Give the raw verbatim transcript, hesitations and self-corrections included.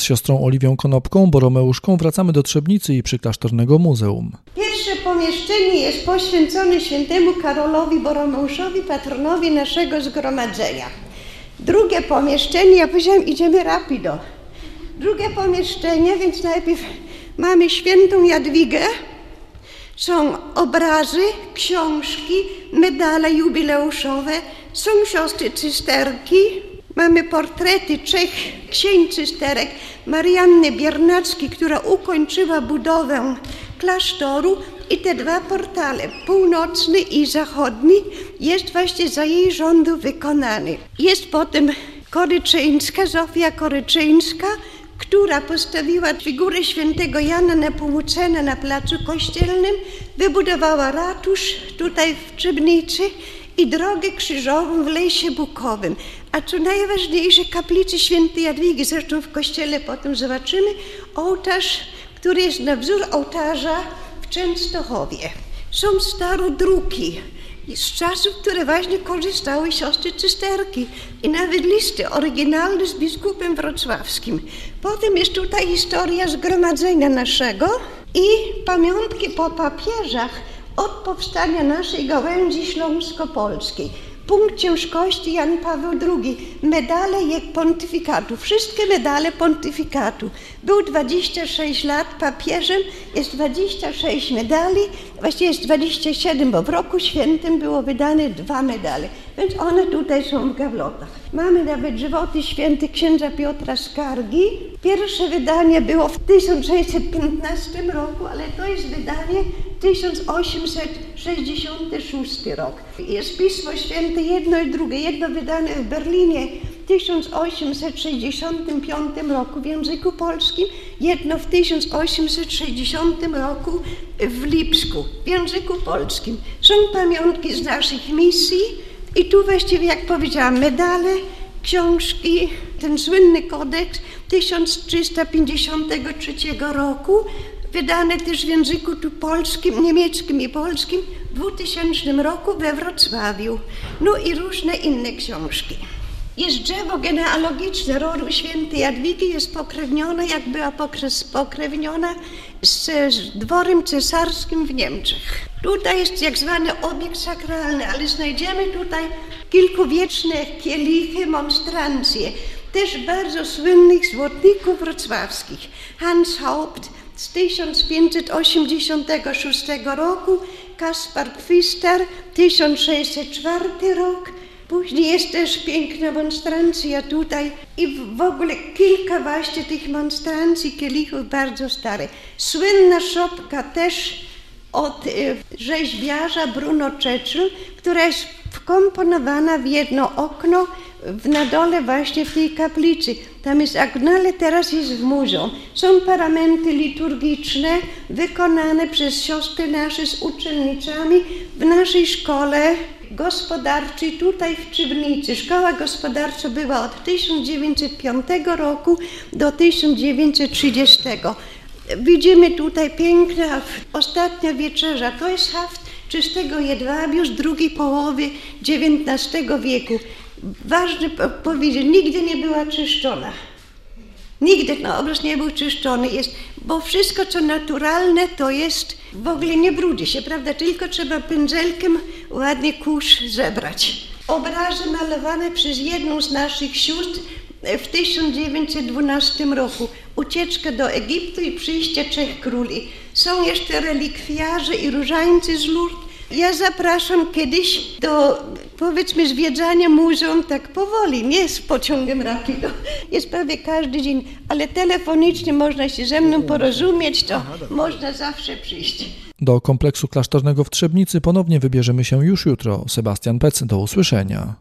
Z siostrą Oliwią Konopką, Boromeuszką wracamy do Trzebnicy i przyklasztornego muzeum. Pierwsze pomieszczenie jest poświęcone świętemu Karolowi Boromeuszowi, patronowi naszego zgromadzenia. Drugie pomieszczenie, ja powiedziałam, idziemy rapido. Drugie pomieszczenie, więc najpierw mamy świętą Jadwigę. Są obrazy, książki, medale jubileuszowe, są siostry cysterki. Mamy portrety trzech księć cysterek, Marianny Biernackiej, która ukończyła budowę klasztoru, i te dwa portale, północny i zachodni, jest właśnie za jej rządu wykonany. Jest potem Koryczyńska, Zofia Koryczyńska, która postawiła figurę świętego Jana Nepomucena na placu Kościelnym, wybudowała ratusz tutaj w Trzebnicy i drogę krzyżową w Lesie Bukowym. A co najważniejsze, kaplicy świętej Jadwigi, zresztą w kościele potem zobaczymy, ołtarz, który jest na wzór ołtarza w Częstochowie. Są starodruki z czasów, które właśnie korzystały siostry cysterki i nawet listy oryginalne z biskupem wrocławskim. Potem jest tutaj historia zgromadzenia naszego i pamiątki po papieżach od powstania naszej gałęzi śląsko-polskiej. Punkt ciężkości Jan Paweł drugi, medale jak pontyfikatu, wszystkie medale pontyfikatu. Był dwadzieścia sześć lat papieżem, jest dwadzieścia sześć medali, właściwie jest dwadzieścia siedem, bo w roku świętym było wydane dwa medale, więc one tutaj są w gawlotach. Mamy nawet żywoty świętych księdza Piotra Skargi. Pierwsze wydanie było w tysiąc sześćset piętnastym roku, ale to jest wydanie tysiąc osiemset sześćdziesiąty szósty rok. Jest Pismo Święte jedno i drugie, jedno wydane w Berlinie w tysiąc osiemset sześćdziesiątym piątym roku w języku polskim, jedno w tysiąc osiemset sześćdziesiątym roku w Lipsku w języku polskim. Są pamiątki z naszych misji i tu właściwie, jak powiedziałam, medale, książki, ten słynny kodeks tysiąc trzysta pięćdziesiątego trzeciego roku, wydane też w języku tu polskim, niemieckim i polskim w dwutysięcznym roku we Wrocławiu. No i różne inne książki. Jest drzewo genealogiczne rodu świętej Jadwigi, jest pokrewnione, jak była pokrewniona z, z dworem cesarskim w Niemczech. Tutaj jest jak zwany obiekt sakralny, ale znajdziemy tutaj kilkuwieczne kielichy, monstrancje, też bardzo słynnych złotników wrocławskich. Hans Haupt z tysiąc pięćset osiemdziesiątego szóstego roku, Kaspar Pfister, tysiąc sześćset czwarty rok. Później jest też piękna monstrancja tutaj i w ogóle kilka właśnie tych monstrancji, kielichów bardzo starych. Słynna szopka też od rzeźbiarza Bruno Czeczel, która jest wkomponowana w jedno okno w, na dole właśnie w tej kaplicy. Tam jest okno, ale teraz jest w muzeum. Są paramenty liturgiczne wykonane przez siostry nasze z uczennicami w naszej szkole gospodarczej tutaj w Trzebnicy. Szkoła gospodarcza była od tysiąc dziewięćset piątego roku do tysiąc dziewięćset trzydziestego. Widzimy tutaj piękna ostatnia wieczerza. To jest haft czystego jedwabiu z drugiej połowy dziewiętnastego wieku. Ważne powiedzieć, nigdy nie była czyszczona. Nigdy ten obraz nie był czyszczony, jest, bo wszystko co naturalne to jest, w ogóle nie brudzi się, prawda? Tylko trzeba pędzelkiem ładnie kurz zebrać. Obrazy malowane przez jedną z naszych sióstr w tysiąc dziewięćset dwunastym roku. Ucieczka do Egiptu i przyjście trzech króli. Są jeszcze relikwiarze i różańce z Lourdes. Ja zapraszam kiedyś do, powiedzmy, zwiedzania muzeum tak powoli, nie z pociągiem rapido. Jest prawie każdy dzień, ale telefonicznie można się ze mną porozumieć, to można zawsze przyjść. Do kompleksu klasztornego w Trzebnicy ponownie wybierzemy się już jutro. Sebastian Pec, do usłyszenia.